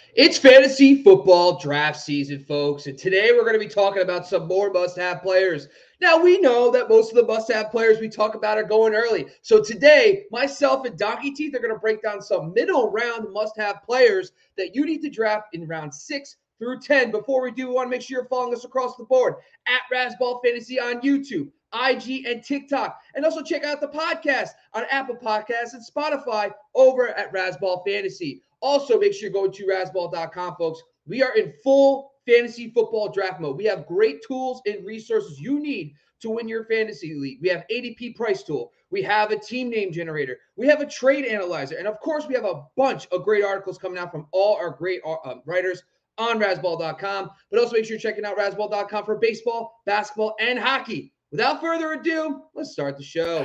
It's fantasy football draft season, folks, and today we're going to be talking about some more must-have players. Now, we know that most of the must-have players we talk about are going early. So today, myself and Donkey Teeth are going to break down some middle-round must-have players that you need to draft in round 6 through 10. Before we do, we want to make sure you're following us across the board at Razzball Fantasy on YouTube, IG, and TikTok. And also check out the podcast on Apple Podcasts and Spotify over at Razzball Fantasy. Also, make sure you go to razzball.com, folks. We are in full fantasy football draft mode. We have great tools and resources you need to win your fantasy league. We have ADP price tool. We have a team name generator. We have a trade analyzer. And of course, we have a bunch of great articles coming out from all our great writers on razzball.com. But also make sure you're checking out razzball.com for baseball, basketball, and hockey. Without further ado, let's start the show.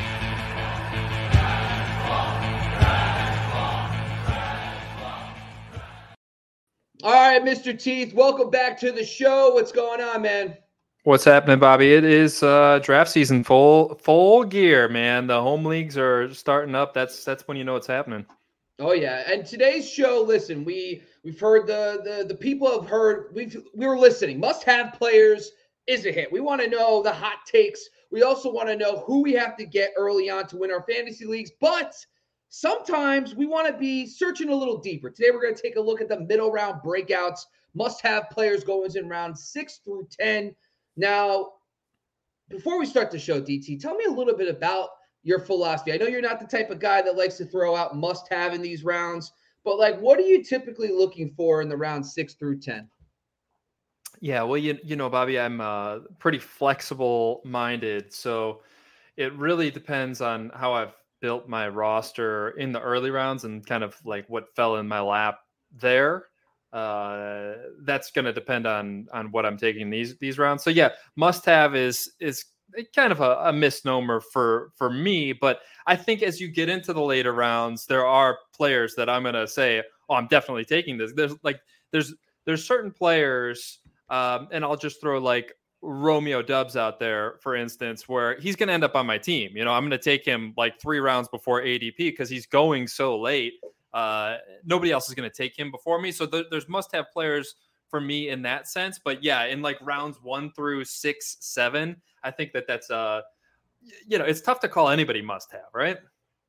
All right, Mr. Teeth, welcome back to the show. What's going on, man? What's happening, Bobby? It is draft season, full gear, man. The home leagues are starting up. That's when you know what's happening. Oh yeah, and today's show. Listen, we've heard the people have heard. We were listening. Must have players is a hit. We want to know the hot takes. We also want to know who we have to get early on to win our fantasy leagues, but sometimes we want to be searching a little deeper. Today, we're going to take a look at the middle round breakouts, must-have players going in round 6 through 10. Now, before we start the show, DT, tell me a little bit about your philosophy. I know you're not the type of guy that likes to throw out must-have in these rounds, but what are you typically looking for in the round 6 through 10? Yeah, well, you know, Bobby, I'm pretty flexible-minded, so it really depends on how I've built my roster in the early rounds and kind of what fell in my lap there. That's going to depend on what I'm taking these rounds. So yeah, must have is kind of a misnomer for me, but I think as you get into the later rounds, there are players that I'm going to say, oh, I'm definitely taking this. There's certain players, and I'll just throw Romeo Dubs out there, for instance, where he's going to end up on my team. You know, I'm going to take him 3 rounds before ADP because he's going so late. Nobody else is going to take him before me. So there's must-have players for me in that sense. But yeah, in rounds 1 through 6, 7, I think that's it's tough to call anybody must-have, right?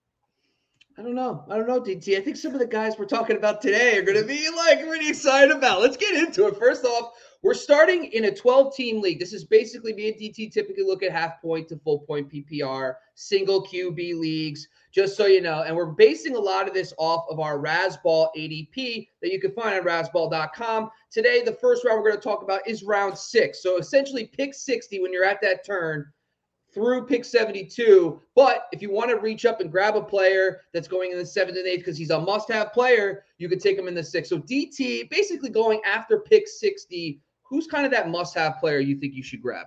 I don't know, DT. I think some of the guys we're talking about today are going to be really excited about. Let's get into it. First off, we're starting in a 12-team league. This is basically me and DT typically look at half point to full point PPR, single QB leagues, just so you know. And we're basing a lot of this off of our Razzball ADP that you can find on razzball.com. Today, the first round we're going to talk about is round 6. So essentially pick 60 when you're at that turn through pick 72. But if you want to reach up and grab a player that's going in the 7th and 8th because he's a must-have player, you could take him in the 6th. So DT, basically going after pick 60, who's kind of that must-have player you think you should grab?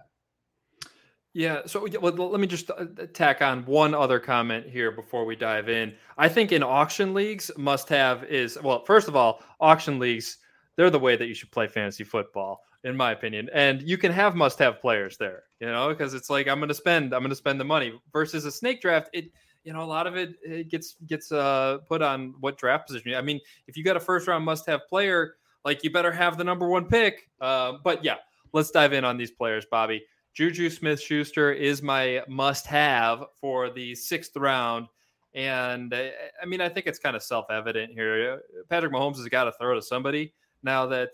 Yeah, so let me just tack on one other comment here before we dive in. I think in auction leagues, must-have is, well, first of all, auction leagues, they're the way that you should play fantasy football, in my opinion. And you can have must-have players there, because it's I'm going to spend the money versus a snake draft. A lot of it gets put on what draft position. I mean, if you got a first-round must-have player, you better have the number 1 pick. But yeah, let's dive in on these players, Bobby. Juju Smith-Schuster is my must-have for the 6th round. And I mean, I think it's kind of self-evident here. Patrick Mahomes has got to throw to somebody now that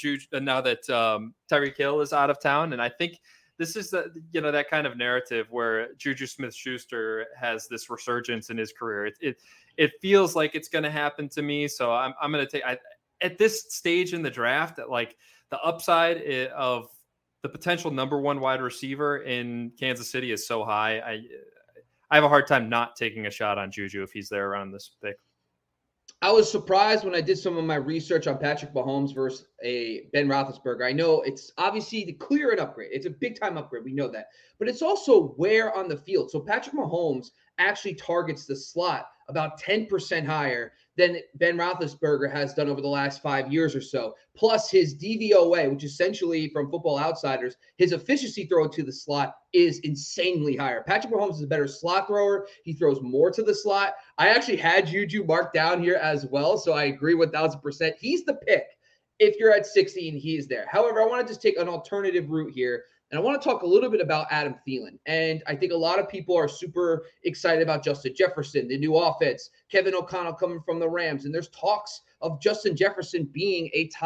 Tyreek Hill is out of town. And I think this is that kind of narrative where Juju Smith-Schuster has this resurgence in his career. It feels like it's going to happen to me. So I'm going to take at this stage in the draft, the upside of the potential number 1 wide receiver in Kansas City is so high. I have a hard time not taking a shot on Juju if he's there around this pick. I was surprised when I did some of my research on Patrick Mahomes versus a Ben Roethlisberger. I know it's obviously the clear an upgrade. It's a big-time upgrade. We know that. But it's also where on the field. So Patrick Mahomes actually targets the slot about 10% higher than Ben Roethlisberger has done over the last 5 years or so. Plus his DVOA, which essentially from Football Outsiders, his efficiency throw to the slot is insanely higher. Patrick Mahomes is a better slot thrower. He throws more to the slot. I actually had Juju marked down here as well, so I agree 1,000%. He's the pick if you're at 60 and he is there. However, I want to just take an alternative route here. And I want to talk a little bit about Adam Thielen. And I think a lot of people are super excited about Justin Jefferson, the new offense, Kevin O'Connell coming from the Rams. And there's talks of Justin Jefferson being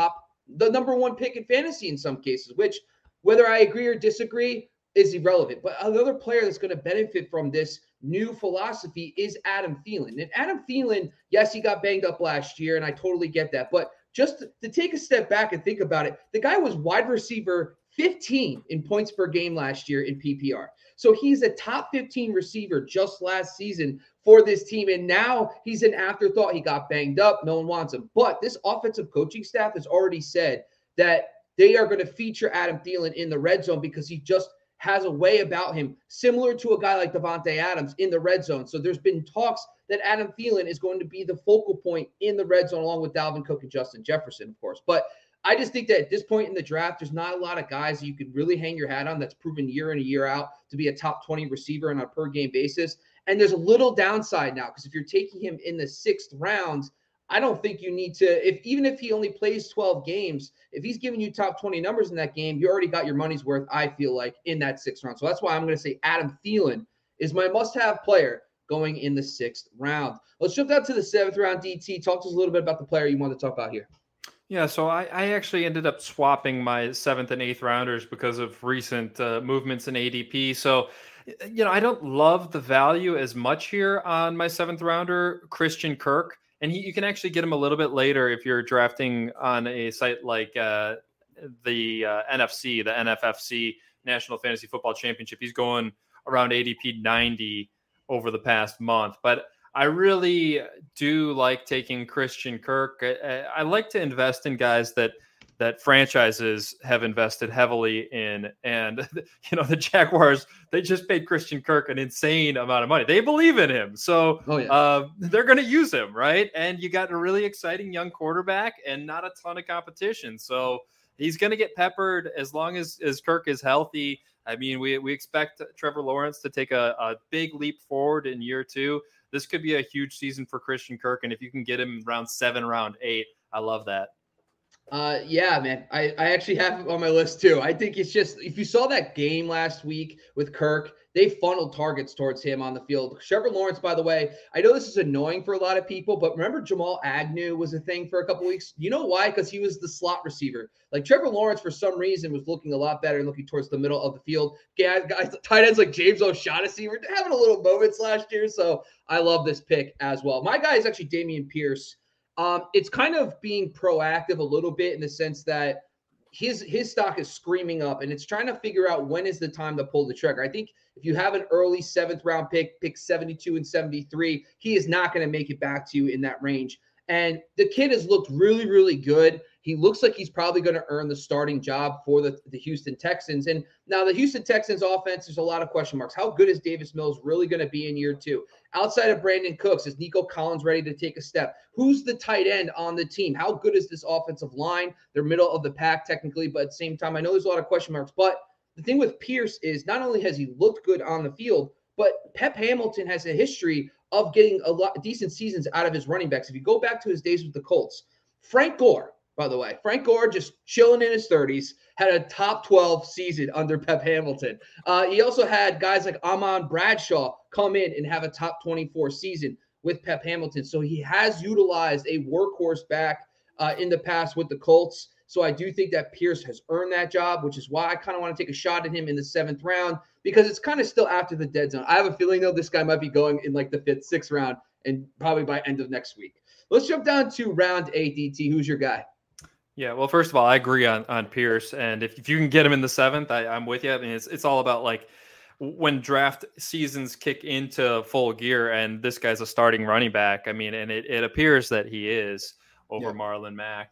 the number one pick in fantasy in some cases, which whether I agree or disagree is irrelevant. But another player that's going to benefit from this new philosophy is Adam Thielen. And Adam Thielen, yes, he got banged up last year, and I totally get that. But just to take a step back and think about it, the guy was wide receiver 15 in points per game last year in PPR. So he's a top 15 receiver just last season for this team. And now he's an afterthought. He got banged up. No one wants him. But this offensive coaching staff has already said that they are going to feature Adam Thielen in the red zone because he just has a way about him similar to a guy like Davante Adams in the red zone. So there's been talks that Adam Thielen is going to be the focal point in the red zone along with Dalvin Cook and Justin Jefferson, of course. But I just think that at this point in the draft, there's not a lot of guys you could really hang your hat on that's proven year in and year out to be a top 20 receiver on a per game basis. And there's a little downside now because if you're taking him in the 6th round, I don't think you need to, even if he only plays 12 games, if he's giving you top 20 numbers in that game, you already got your money's worth, I feel like, in that 6th round. So that's why I'm going to say Adam Thielen is my must-have player going in the 6th round. Let's jump down to the 7th round, DT. Talk to us a little bit about the player you want to talk about here. Yeah, so I actually ended up swapping my 7th and 8th rounders because of recent movements in ADP. So, I don't love the value as much here on my 7th rounder, Christian Kirk. And you can actually get him a little bit later if you're drafting on a site like the NFC, the NFFC, National Fantasy Football Championship. He's going around ADP 90 over the past month. But I really do like taking Christian Kirk. I like to invest in guys that franchises have invested heavily in. And, the Jaguars, they just paid Christian Kirk an insane amount of money. They believe in him. So they're going to use him, right? And you got a really exciting young quarterback and not a ton of competition. So he's going to get peppered as long as Kirk is healthy. I mean, we expect Trevor Lawrence to take a big leap forward in year 2. This could be a huge season for Christian Kirk. And if you can get him round 7, round 8, I love that. Yeah, man. I actually have it on my list too. I think it's just, if you saw that game last week with Kirk, they funneled targets towards him on the field. Trevor Lawrence, by the way, I know this is annoying for a lot of people, but remember Jamal Agnew was a thing for a couple weeks? You know why? Because he was the slot receiver. Like Trevor Lawrence, for some reason, was looking a lot better, looking towards the middle of the field. Guys, tight ends like James O'Shaughnessy were having a little moments last year, so I love this pick as well. My guy is actually Dameon Pierce. It's kind of being proactive a little bit in the sense that his stock is screaming up, and it's trying to figure out when is the time to pull the trigger. I think if you have an early 7th round pick 72 and 73, he is not going to make it back to you in that range. And the kid has looked really, really good. He looks like he's probably going to earn the starting job for the Houston Texans. And now the Houston Texans offense, there's a lot of question marks. How good is Davis Mills really going to be in year 2? Outside of Brandon Cooks, is Nico Collins ready to take a step? Who's the tight end on the team? How good is this offensive line? They're middle of the pack technically, but at the same time, I know there's a lot of question marks. But the thing with Pierce is not only has he looked good on the field, but Pep Hamilton has a history of getting a lot decent seasons out of his running backs. If you go back to his days with the Colts, Frank Gore, by the way, Frank Gore just chilling in his 30s, had a top 12 season under Pep Hamilton. He also had guys like Amon Bradshaw come in and have a top 24 season with Pep Hamilton. So he has utilized a workhorse back in the past with the Colts. So I do think that Pierce has earned that job, which is why I kind of want to take a shot at him in the 7th round, because it's kind of still after the dead zone. I have a feeling, though, this guy might be going in like the 5th, 6th round and probably by end of next week. Let's jump down to round 8, DT. Who's your guy? Yeah, well, first of all, I agree on Pierce. And if you can get him in the 7th, I'm with you. I mean, it's all about like when draft seasons kick into full gear and this guy's a starting running back. I mean, and it appears that he is over Marlon Mack.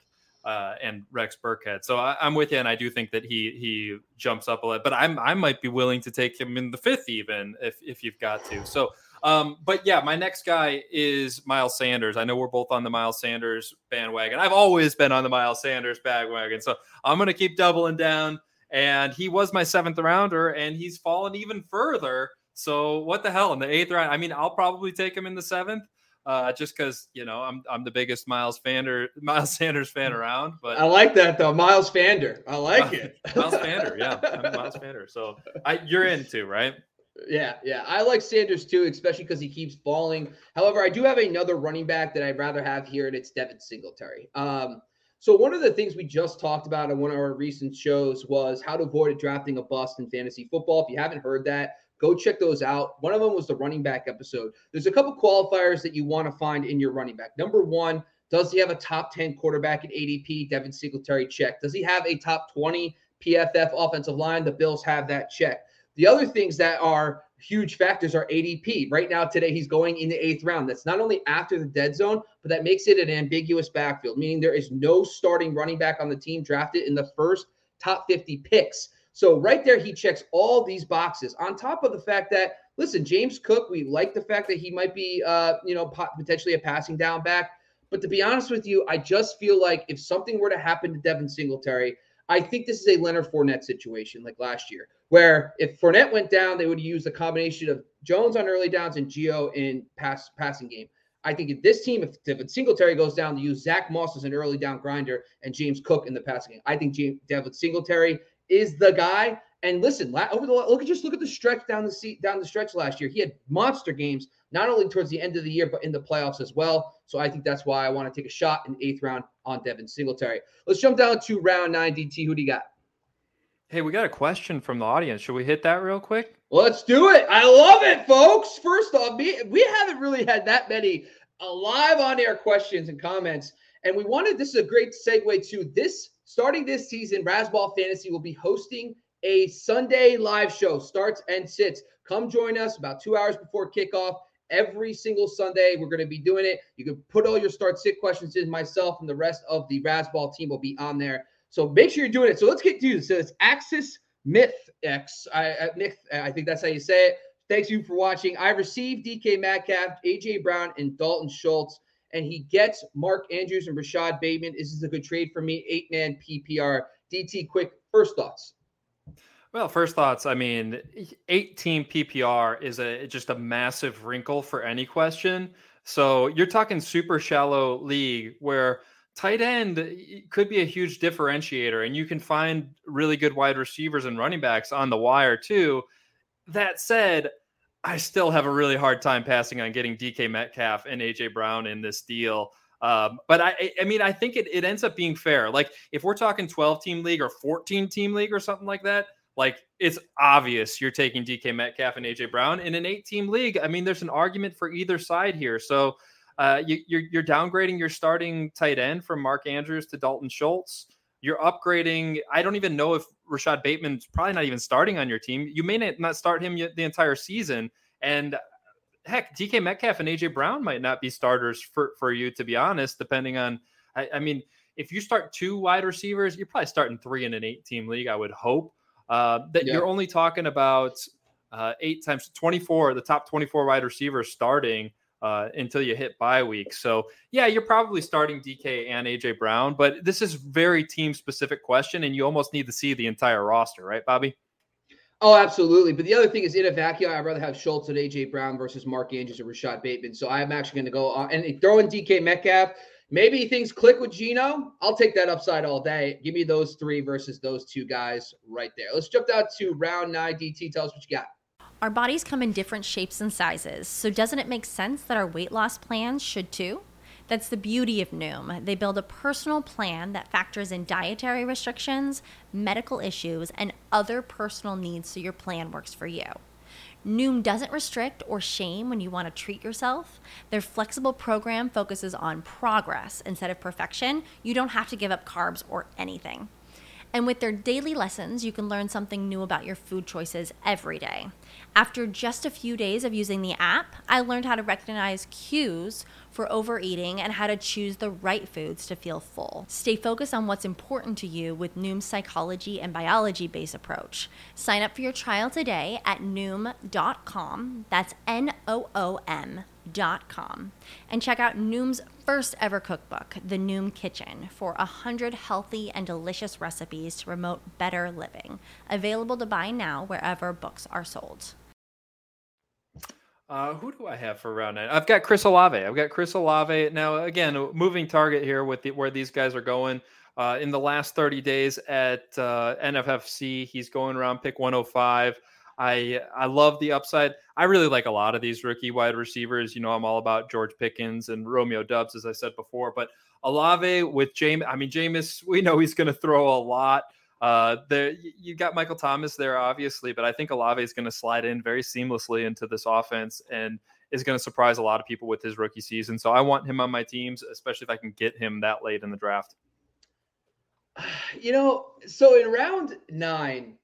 And Rex Burkhead. So I'm with you, and I do think that he jumps up a lot. But I might be willing to take him in the 5th even if you've got to. So But yeah, my next guy is Miles Sanders. I know we're both on the Miles Sanders bandwagon. I've always been on the Miles Sanders bandwagon. So I'm going to keep doubling down. And he was my 7th rounder, and he's fallen even further. So what the hell in the 8th round? I mean, I'll probably take him in the 7th. Just because I'm the biggest Miles Sanders fan around. But I like that though, Miles Fander. I like it. Miles Fander, yeah, I'm Miles Fander. So you're in too, right? Yeah. I like Sanders too, especially because he keeps falling. However, I do have another running back that I'd rather have here, and it's Devin Singletary. So one of the things we just talked about in one of our recent shows was how to avoid drafting a bust in fantasy football. If you haven't heard that, go check those out. One of them was the running back episode. There's a couple qualifiers that you want to find in your running back. Number one, does he have a top 10 quarterback at ADP? Devin Singletary, check. Does he have a top 20 PFF offensive line? The Bills have that, check. The other things that are huge factors are ADP. Right now, today, he's going in the 8th round. That's not only after the dead zone, but that makes it an ambiguous backfield, meaning there is no starting running back on the team drafted in the first top 50 picks. So right there, he checks all these boxes. On top of the fact that, listen, James Cook, we like the fact that he might be, potentially a passing down back. But to be honest with you, I just feel like if something were to happen to Devin Singletary, I think this is a Leonard Fournette situation like last year, where if Fournette went down, they would use the combination of Jones on early downs and Gio in passing game. I think if this team, if Devin Singletary goes down, to use Zach Moss as an early down grinder and James Cook in the passing game. I think Devin Singletary is the guy. And listen, look at the stretch down the stretch last year. He had monster games, not only towards the end of the year, but in the playoffs as well. So I think that's why I want to take a shot in the 8th round on Devin Singletary. Let's jump down to round 9. DT, who do you got? Hey, we got a question from the audience. Should we hit that real quick? Let's do it. I love it, folks. First off, we haven't really had that many live on-air questions and comments. And this is a great segue to this. Starting this season, Razzball Fantasy will be hosting a Sunday live show, starts and sits. Come join us about 2 hours before kickoff. Every single Sunday, we're going to be doing it. You can put all your start-sit questions in. Myself and the rest of the Razzball team will be on there. So make sure you're doing it. So let's get to this. So it's Axis Myth X. I think that's how you say it. Thanks you for watching. I received DK Metcalf, AJ Brown, and Dalton Schultz, and he gets Mark Andrews and Rashad Bateman. This is a good trade for me. 8-man PPR. DT, quick first thoughts. Well, first thoughts. I mean, 8-team PPR is just a massive wrinkle for any question. So you're talking super shallow league where tight end could be a huge differentiator, and you can find really good wide receivers and running backs on the wire too. That said, I still have a really hard time passing on getting DK Metcalf and AJ Brown in this deal. But I think it ends up being fair. Like if we're talking 12-team league or 14-team league or something like that, like it's obvious you're taking DK Metcalf and AJ Brown. In an 8-team league, I mean, there's an argument for either side here. So you're downgrading your starting tight end from Mark Andrews to Dalton Schultz. You're upgrading. I don't even know if Rashad Bateman's probably not even starting on your team. You may not start him the entire season. And heck, DK Metcalf and AJ Brown might not be starters for you, to be honest, depending on, I mean, if you start 2 wide receivers, you're probably starting 3 in an 8-team league, I would hope. You're only talking about 8 times 24, the top 24 wide receivers starting until you hit bye week. So yeah, you're probably starting DK and AJ Brown, but this is very team specific question, and you almost need to see the entire roster, right, Bobby? Oh, absolutely. But the other thing is, in a vacuum, I'd rather have Schultz and AJ Brown versus Mark Andrews or Rashad Bateman. So I'm actually going to go on and throw in DK Metcalf. Maybe things click with Geno. I'll take that upside all day. Give me those 3 versus those 2 guys right there. Let's jump down to round 9. DT, tell us what you got. Our bodies come in different shapes and sizes, so doesn't it make sense that our weight loss plans should too? That's the beauty of Noom. They build a personal plan that factors in dietary restrictions, medical issues, and other personal needs so your plan works for you. Noom doesn't restrict or shame when you want to treat yourself. Their flexible program focuses on progress instead of perfection. You don't have to give up carbs or anything. And with their daily lessons, you can learn something new about your food choices every day. After just a few days of using the app, I learned how to recognize cues for overeating and how to choose the right foods to feel full. Stay focused on what's important to you with Noom's psychology and biology-based approach. Sign up for your trial today at Noom.com. That's Noom.com. And check out Noom's first ever cookbook, The Noom Kitchen, for 100 healthy and delicious recipes to promote better living. Available to buy now wherever books are sold. Who do I have for round 9? I've got Chris Olave. Now, again, a moving target here with where these guys are going. In the last 30 days at NFFC, he's going around pick 105. I love the upside. I really like a lot of these rookie wide receivers. I'm all about George Pickens and Romeo Doubs, as I said before. But Olave with Jameis, we know he's going to throw a lot. There you got Michael Thomas there, obviously, but I think Olave is going to slide in very seamlessly into this offense and is going to surprise a lot of people with his rookie season. So I want him on my teams, especially if I can get him that late in the draft. So in round 9,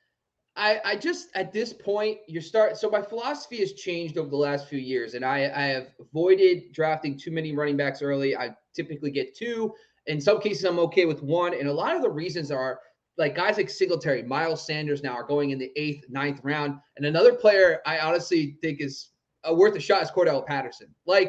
I just, at this point, so my philosophy has changed over the last few years, and I have avoided drafting too many running backs early. I typically get 2. In some cases, I'm okay with 1. And a lot of the reasons are, like, guys like Singletary, Miles Sanders now are going in the 8th, 9th round. And another player I honestly think is worth a shot is Cordell Patterson.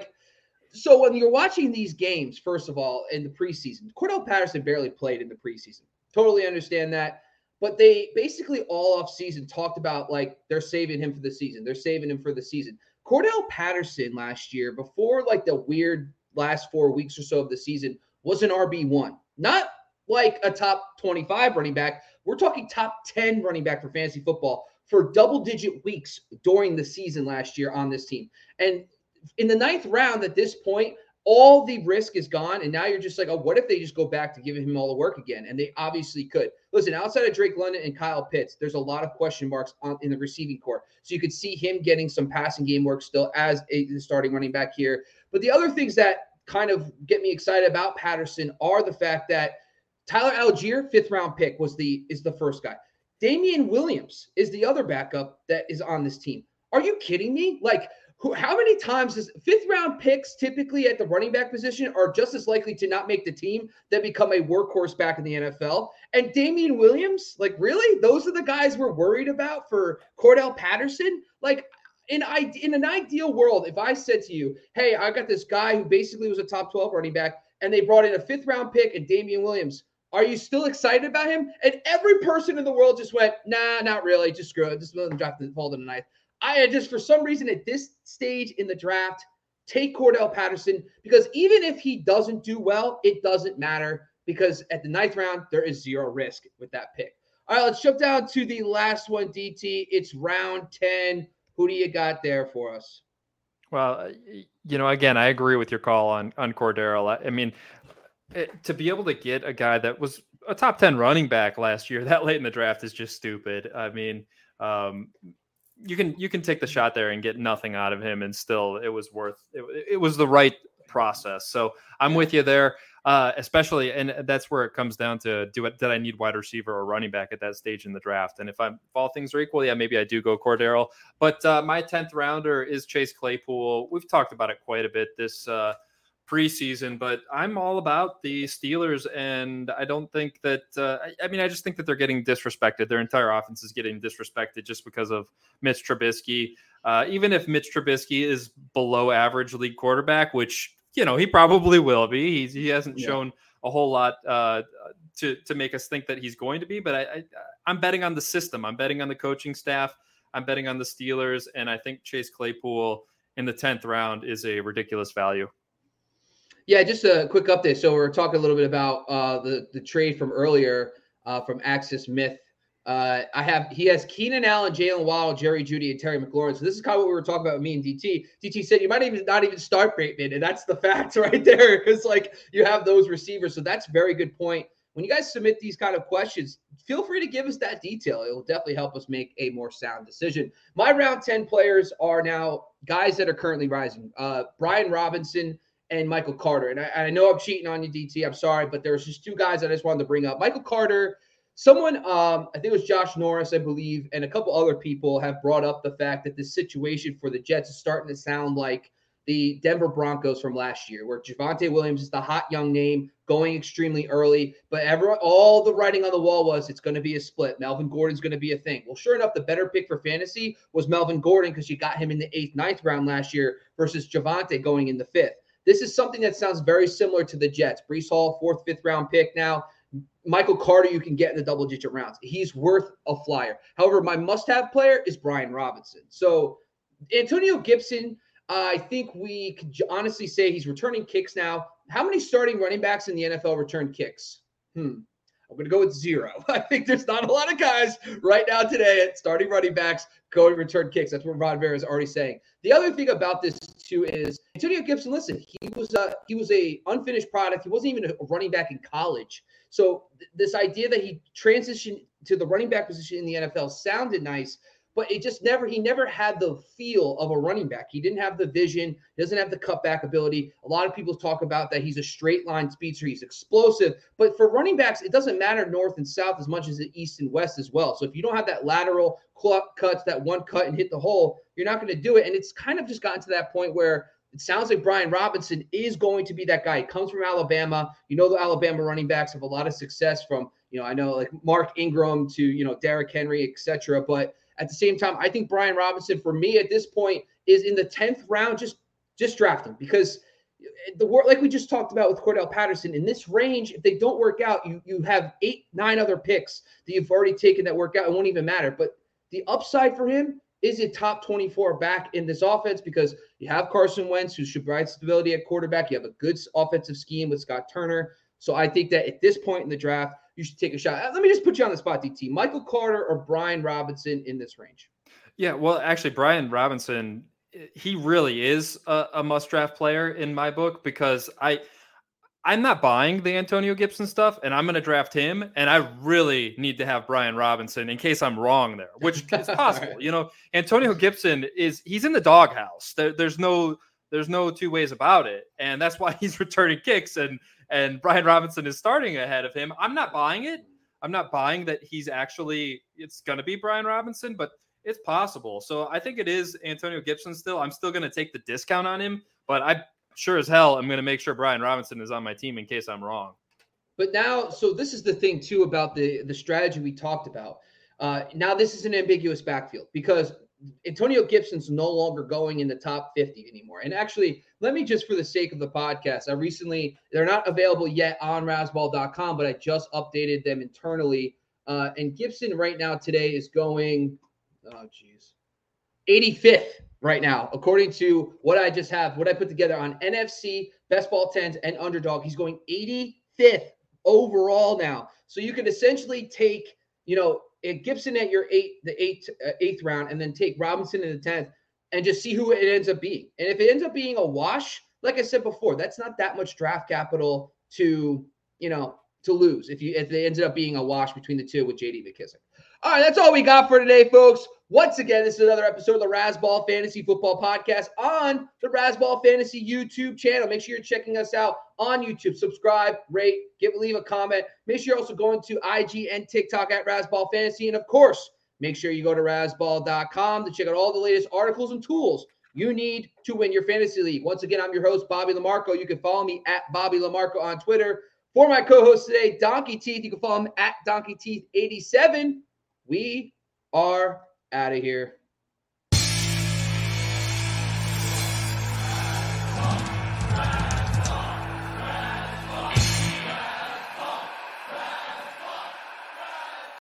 So when you're watching these games, first of all, in the preseason, Cordell Patterson barely played in the preseason. Totally understand that. But they basically all offseason talked about, like, they're saving him for the season. Cordell Patterson last year, before, like, the weird last 4 weeks or so of the season, was an RB1. Not like a top 25 running back. We're talking top 10 running back for fantasy football for double-digit weeks during the season last year on this team. And in the 9th round, at this point, all the risk is gone, and now you're just like, oh, what if they just go back to giving him all the work again? And they obviously could. Listen, outside of Drake London and Kyle Pitts, there's a lot of question marks in the receiving corps. So you could see him getting some passing game work still as the starting running back here. But the other things that kind of get me excited about Patterson are the fact that Tyler Algier, 5th-round pick, is the first guy. Damian Williams is the other backup that is on this team. Are you kidding me? How many times does 5th-round picks typically at the running back position are just as likely to not make the team than become a workhorse back in the NFL? And Damian Williams, really? Those are the guys we're worried about for Cordell Patterson? In an ideal world, if I said to you, hey, I got this guy who basically was a top 12 running back, and they brought in a 5th-round pick and Damian Williams, are you still excited about him? And every person in the world just went, nah, not really. Just screw it. Just let them draft the fall to the 9th. I just, for some reason, at this stage in the draft, take Cordell Patterson, because even if he doesn't do well, it doesn't matter, because at the 9th round, there is 0 risk with that pick. All right, let's jump down to the last one, DT. It's round 10. Who do you got there for us? Well, again, I agree with your call on Cordell. I mean, to be able to get a guy that was a top 10 running back last year that late in the draft is just stupid. I mean, you can take the shot there and get nothing out of him, and still it was the right process. So I'm with you there, especially, and that's where it comes down to, did I need wide receiver or running back at that stage in the draft? And if all things are equal, yeah, maybe I do go Cordell. But my 10th rounder is Chase Claypool. We've talked about it quite a bit this preseason, but I'm all about the Steelers, and I don't think that I just think that they're getting disrespected. Their entire offense is getting disrespected just because of Mitch Trubisky. Even if Mitch Trubisky is below average league quarterback, which he probably will be, he hasn't shown a whole lot to make us think that he's going to be. But I'm betting on the system. I'm betting on the coaching staff. I'm betting on the Steelers, and I think Chase Claypool in the 10th round is a ridiculous value. Yeah, just a quick update. So we're talking a little bit about the trade from earlier from Axis Myth. He has Keenan Allen, Jalen Waddle, Jerry Jeudy, and Terry McLaurin. So this is kind of what we were talking about with me and DT. DT said you might not even start Bateman, and that's the fact right there. It's like you have those receivers. So that's a very good point. When you guys submit these kind of questions, feel free to give us that detail. It will definitely help us make a more sound decision. My round 10 players are now guys that are currently rising. Brian Robinson and Michael Carter. And I know I'm cheating on you, DT. I'm sorry, but there's just 2 guys I just wanted to bring up. Michael Carter, Someone, I think it was Josh Norris, I believe, and a couple other people have brought up the fact that this situation for the Jets is starting to sound like the Denver Broncos from last year, where Javonte Williams is the hot young name going extremely early, but all the writing on the wall was it's going to be a split. Melvin Gordon's going to be a thing. Well, sure enough, the better pick for fantasy was Melvin Gordon because you got him in the 8th, 9th round last year versus Javonte going in the 5th. This is something that sounds very similar to the Jets. Breece Hall, 4th, 5th round pick now. Michael Carter, you can get in the double-digit rounds. He's worth a flyer. However, my must-have player is Brian Robinson. So Antonio Gibson, I think we could honestly say he's returning kicks now. How many starting running backs in the NFL return kicks? I'm going to go with 0. I think there's not a lot of guys right now today at starting running backs going to return kicks. That's what Ron Rivera is already saying. The other thing about this too is Antonio Gibson. Listen, he was a unfinished product. He wasn't even a running back in college. So this idea that he transitioned to the running back position in the NFL sounded nice, but he never had the feel of a running back. He didn't have the vision. He doesn't have the cutback ability. A lot of people talk about that he's a straight line speedster. He's explosive. But for running backs, it doesn't matter north and south as much as the east and west as well. So if you don't have that lateral cuts, that one cut and hit the hole, you're not going to do it. And it's kind of just gotten to that point where it sounds like Brian Robinson is going to be that guy. He comes from Alabama. The Alabama running backs have a lot of success from, I know like Mark Ingram to, Derrick Henry, et cetera. But at the same time, I think Brian Robinson, for me at this point, is in the 10th round. Just draft him because like we just talked about with Cordell Patterson, in this range, if they don't work out, you have 8, 9 other picks that you've already taken that work out. It won't even matter. But the upside for him is a top 24 back in this offense because you have Carson Wentz, who should provide stability at quarterback. You have a good offensive scheme with Scott Turner. So I think that at this point in the draft, you should take a shot. Let me just put you on the spot, DT. Michael Carter or Brian Robinson in this range? Yeah, well, actually, Brian Robinson, he really is a must-draft player in my book because I'm not buying the Antonio Gibson stuff, and I'm going to draft him, and I really need to have Brian Robinson in case I'm wrong there, which is possible. Right. Antonio Gibson he's in the doghouse. There's no two ways about it, and that's why he's returning kicks, and Brian Robinson is starting ahead of him. I'm not buying it. I'm not buying that it's going to be Brian Robinson, but it's possible. So I think it is Antonio Gibson still. I'm still going to take the discount on him, but I sure as hell I'm going to make sure Brian Robinson is on my team in case I'm wrong. But now, so this is the thing too about the strategy we talked about. Now this is an ambiguous backfield because Antonio Gibson's no longer going in the top 50 anymore. And actually, let me just, for the sake of the podcast, they're not available yet on razzball.com, but I just updated them internally. And Gibson right now today is going, 85th right now, according to what I put together on NFC, Best Ball 10s, and Underdog. He's going 85th overall now. So you could essentially take, Gibson at your 8th round, and then take Robinson in the 10th, and just see who it ends up being. And if it ends up being a wash, like I said before, that's not that much draft capital to lose if they ended up being a wash between the two with J.D. McKissic. All right, that's all we got for today, folks. Once again, this is another episode of the Razzball Fantasy Football Podcast on the Razzball Fantasy YouTube channel. Make sure you're checking us out on YouTube. Subscribe, rate, leave a comment. Make sure you're also going to IG and TikTok at Razzball Fantasy. And, of course, make sure you go to razzball.com to check out all the latest articles and tools you need to win your fantasy league. Once again, I'm your host, Bobby Lamarco. You can follow me at Bobby Lamarco on Twitter. For my co-host today, Donkey Teeth, you can follow him at DonkeyTeeth87. We are out of here.